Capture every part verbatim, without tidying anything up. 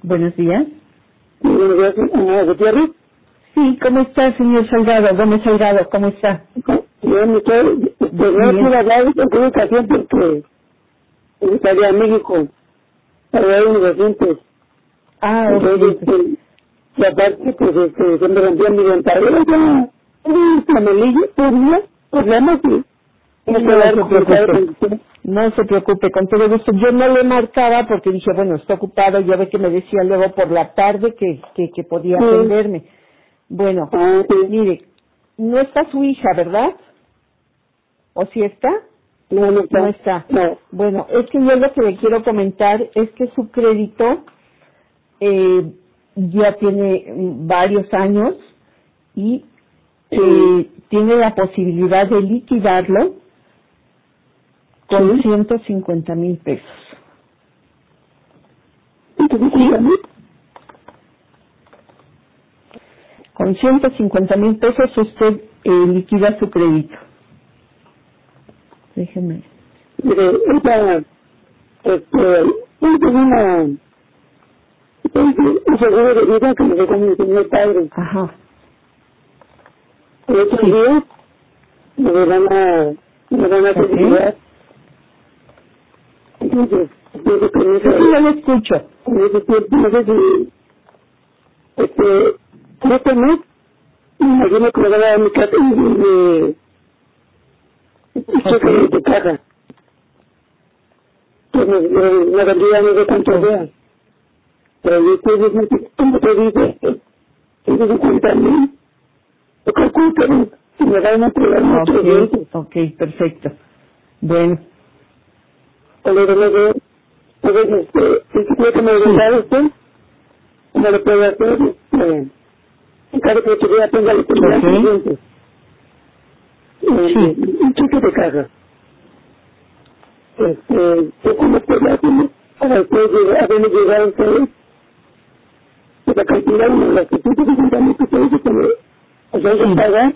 Buenos días. Buenos días, señora Gutiérrez. Sí, ¿cómo está, señor Salgado? Gómez Salgado, ¿cómo está? Yo me estoy, pues no quiero hablar en comunicación porque me gustaría a México para ver unos asuntos. Ah, Entonces, ok. este, y aparte, pues, este, se me rompió mi dentadura, ya, un camelillo, tenía problemas y no No puedo dar se comunicado con preocupe. usted. No se preocupe, con todo gusto. Yo no le marcaba porque dije, bueno, está ocupado. Ya ve que me decía luego por la tarde que, que, que podía Sí. atenderme. Bueno, Ah, sí. mire, no está su hija, ¿verdad? ¿O sí está? No, no está. No está. No. Bueno, es que yo lo que le quiero comentar es que su crédito eh, ya tiene mm, varios años y eh, tiene la posibilidad de liquidarlo con Sí. ciento cincuenta mil pesos. Entonces, ¿Sí? dígame. Con ciento cincuenta mil pesos usted eh, liquida su crédito. Déjeme. Mire, esta, este, yo tengo una, un seguro de vida que me dejó mi señor padre. Ajá. El otro Sí. día me van a, me van a Ok. seguridad. Entonces, yo que en Sí, sí, yo ese, lo escucho. en ese tiempo, no sé si, este, en este mes, me imagino que me van a dar mi casa y mi, mi cheque de, de caja. Que me, me, me vendría no sé cuánto sea. Pero yo estoy diciendo, ¿cómo te dice? ciento cincuenta mil. Yo calculo que si me van a entregar muchos dientes. Ok, ok, perfecto. Bueno, O le debo de, entonces, este, si quiere que me lo da usted, ¿cómo lo puede hacer? Eh, en caso que tuviera tenga la primera ok. dientes. Sí. Un cheque de caja. Este, yo como puedo hacerlo para ustedes llegar, haberme llegar a ustedes, de la cantidad de las que ciento cincuenta mil que ustedes que me, o sea, que Sí. pagar,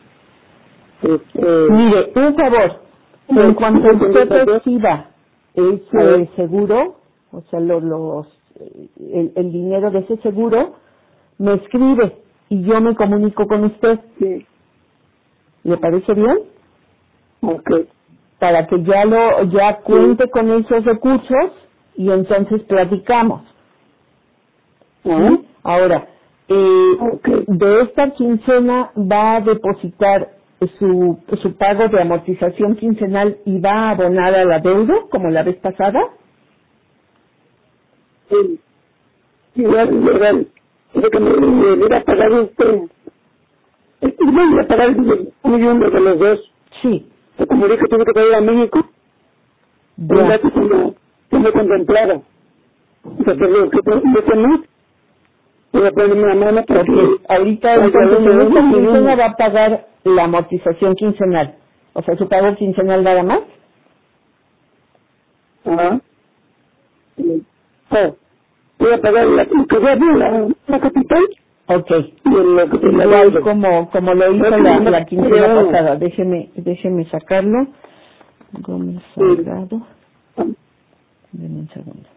este, Mire, un favor. En no, cuanto no tengo usted que hacer. reciba A ese ver, seguro, o sea, lo- los, eh, el, el dinero de ese seguro, me escribe y yo me comunico con usted. sí, ¿Le parece bien? ok, Para que ya lo ya sí, cuente con esos recursos y entonces platicamos. ah, ¿Sí? Ahora, eh, ok, de esta quincena va a depositar su, su pago de amortización quincenal y va a abonar a la deuda como la vez pasada. sí, igual, igual, de que me, me iba a pagar usted, este, me iba a pagar un millón de los dos, Sí, pero como dije, tuve que pagar a México, un ya. dato que no, que no contemplaba, o sea, pero que de ese mes, voy a ponerme la mano para Ok, que ahorita vaya entonces uno, en esta uno, quincena uno, va a pagar la amortización quincenal. O sea, su pago quincenal nada más. ajá, y, oh, voy a pagar la, lo que sea, la, la capital, Ok. y lo que te la Igual deuda. como como lo hizo Creo que la, no la quincena creo, pasada. Déjeme déjeme sacarlo. Gómez sí, Salgado. Deme un segundo.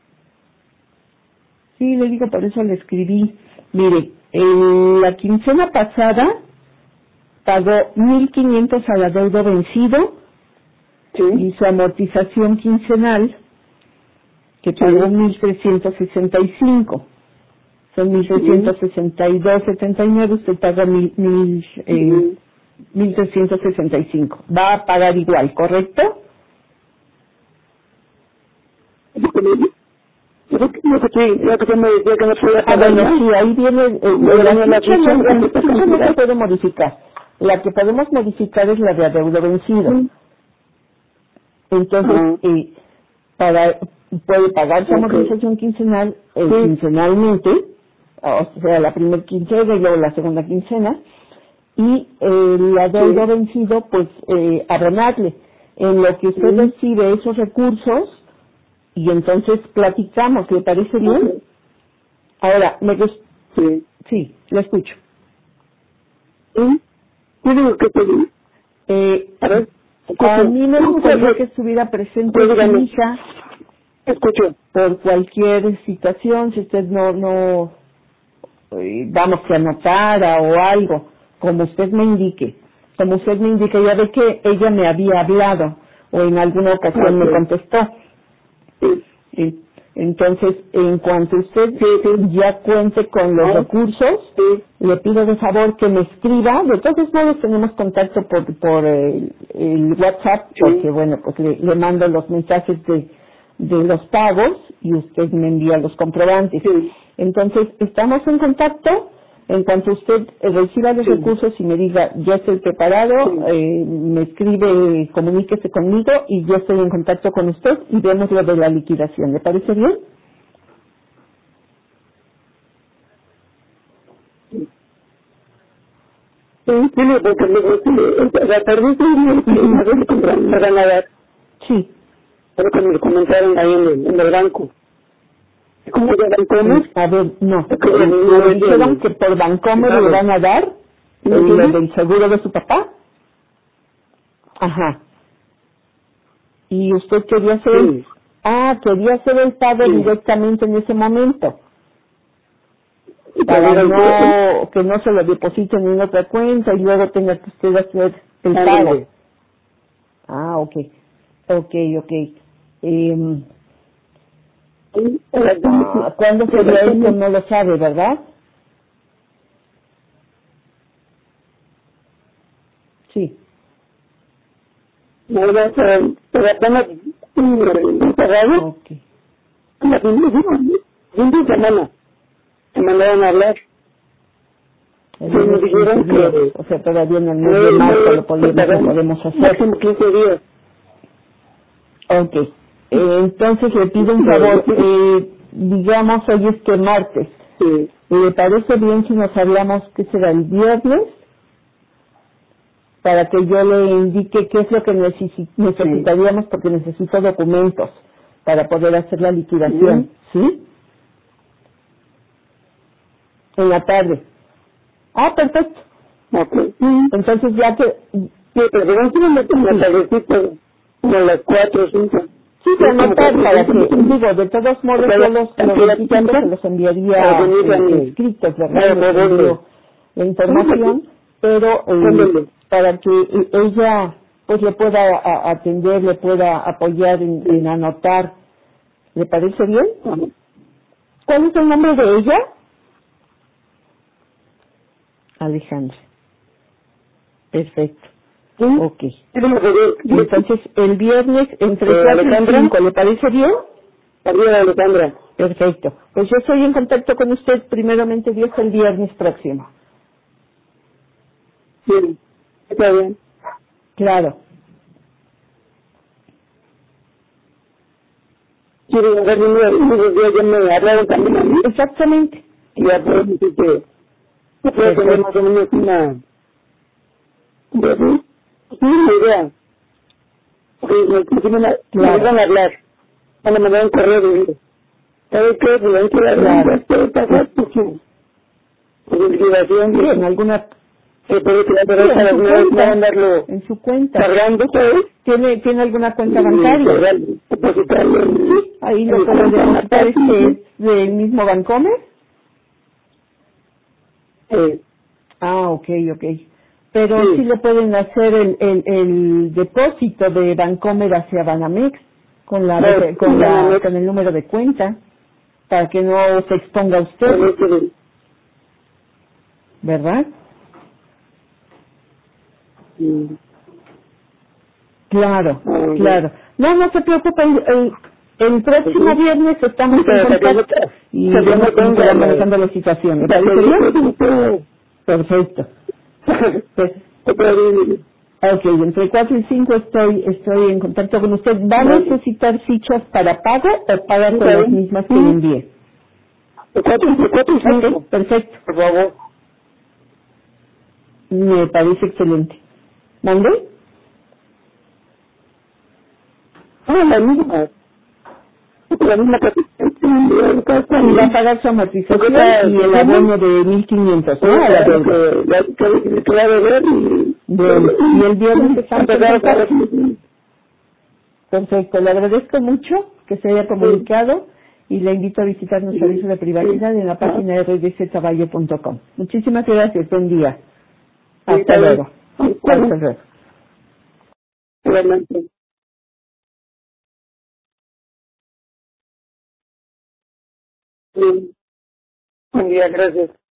Sí, le digo, por eso le escribí. Mire, en la quincena pasada pagó mil quinientos a la deuda vencido sí, y su amortización quincenal, que pagó sí, mil trescientos sesenta y cinco. Son mil sí, trescientos sesenta y dos setenta y nueve, usted paga mil, mil, eh, sí. mil trescientos sesenta y cinco. Va a pagar igual, ¿correcto? Lo que me- lo que lo que sí, lo que usted me decía que no podía Ah, pagar bueno, más, sí, ahí viene, eh, me en la venía la ficha, no, ficha en de la esta ficha no se cantidad. puede modificar. La que podemos modificar es la de adeudo vencido. Sí. Entonces, Ah, eh, para, puede pagar su ok. amortización quincenal, eh, Sí, quincenalmente, o sea, la primera quincena y luego la segunda quincena, y eh, el adeudo sí, vencido, pues, eh, abonarle. En lo que usted sí, recibe esos recursos, y entonces platicamos, ¿le parece bien? ok. Ahora, me gust- Sí. sí, lo escucho. Sí. Yo digo que pedí. Eh, A ver, a escucho. mí me ¿Cómo gustaría fue? que estuviera presente Pues su dígame. hija Escucho. Por cualquier situación, si usted no, no, eh, vamos, que anotara o algo, como usted me indique, como usted me indique, ya ve que ella me había hablado, o en alguna ocasión me contestó. Sí. Entonces, en cuanto usted ya cuente con los recursos, le pido de favor que me escriba. De todos modos tenemos contacto por, por el, el WhatsApp, porque bueno, pues le, le mando los mensajes de, de los pagos y usted me envía los comprobantes. Entonces, estamos en contacto. En cuanto usted reciba los recursos y me diga, ya estoy preparado, eh, me escribe, comuníquese conmigo y yo estoy en contacto con usted y vemos lo de la liquidación. ¿Le parece bien? Sí, sí, porque la tarde me van a dar. Sí. Pero que me comentaron ahí en el, en el banco. ¿Cómo de Bancomer? A ver, no. Me dijeron que por Bancomer le van a dar el del seguro de su papá. Ajá. Y usted quería hacer, sí. ah, quería hacer el pago sí. directamente en ese momento. Para no, que no se lo depositen en otra cuenta y luego tenga que usted hacer el pago. Ah, ok. Ok, ok. Eh, Ah, ¿cuándo sería esto? No lo sabe, ¿verdad? Sí. No, no, pero, pero apenas cerrado. Ok. La fin de semana me mandaron a hablar. El me dijeron que, o sea, todavía en el mes de marzo lo podemos, lo podemos hacer. quince días. Ok. Eh, entonces le pido un favor, eh, digamos hoy es que martes, sí. ¿le parece bien si nos hablamos que será el viernes? Para que yo le indique qué es lo que necesi- necesitaríamos, porque necesito documentos para poder hacer la liquidación, ¿sí? ¿Sí? En la tarde. Ah, perfecto. Okay. Entonces ya que... Sí, pero no se me meten en la tardecita, como a las cuatro o cinco. Sí, se anotar para que, digo, de todos modos yo los, los requisitos se los enviaría eh, escritos, ¿verdad? Les envío la información, pero eh, para que ella pues le pueda a, atender, le pueda apoyar en, en anotar. ¿Le parece bien? ¿Cuál es el nombre de ella? Alejandra. Perfecto. ¿Sí? Ok. Entonces, el viernes entre cuatro y cinco, ¿le parece bien? Arriba, Alejandra. Perfecto. Pues yo estoy en contacto con usted, primeramente Dios, el viernes próximo. Sí, está bien. Claro. Quiero ver unos días ya me hablaron también a mí. Exactamente. Y ya puedo decir que no puedo tener más o menos una... ¿verdad? Sí, una idea. Porque me, me, me, claro. me van a hablar. Van a mandar un correo de vida. ¿Sabes qué? Pues hay que dar todo pasar por su liquidación. Sí, en alguna... Se puede quedar por ahí para no mandarlo en su cuenta. Cargando, ¿sabes? ¿Tiene, ¿Tiene alguna cuenta bancaria? Depositarlo. Sí, ahí lo puede depositar. ¿Es que es del mismo Bancomer? Sí. Ah, ok, ok. Pero sí, sí le pueden hacer el, el, el depósito de Bancomer hacia Banamex con la, no, con, la con el número de cuenta para que no se exponga usted, ¿verdad? Sí. Claro, oh, claro. No, no se preocupe, el, el, el próximo sí. viernes estamos sí, en contacto y vemos cómo se va manejando la situación. ¿Me parece bien? Perfecto. Pues, ok, entre cuatro y cinco estoy estoy en contacto con usted. ¿Va a necesitar fichas para pago o paga con las mismas que le envíe? De cuatro y cinco. Perfecto. Por favor. Me parece excelente. ¿Mande? Ah, la misma. La misma y va a pagar su amortización y el abono de mil quinientos, ¿no? A la deuda. Bueno, y el viernes están Perfecto, le agradezco mucho que se haya comunicado y le invito a visitar nuestro aviso de privacidad en la página de r d c caballo punto com. Muchísimas gracias, buen día. Hasta luego. Hasta luego. Igualmente. Sí. Buen día, gracias.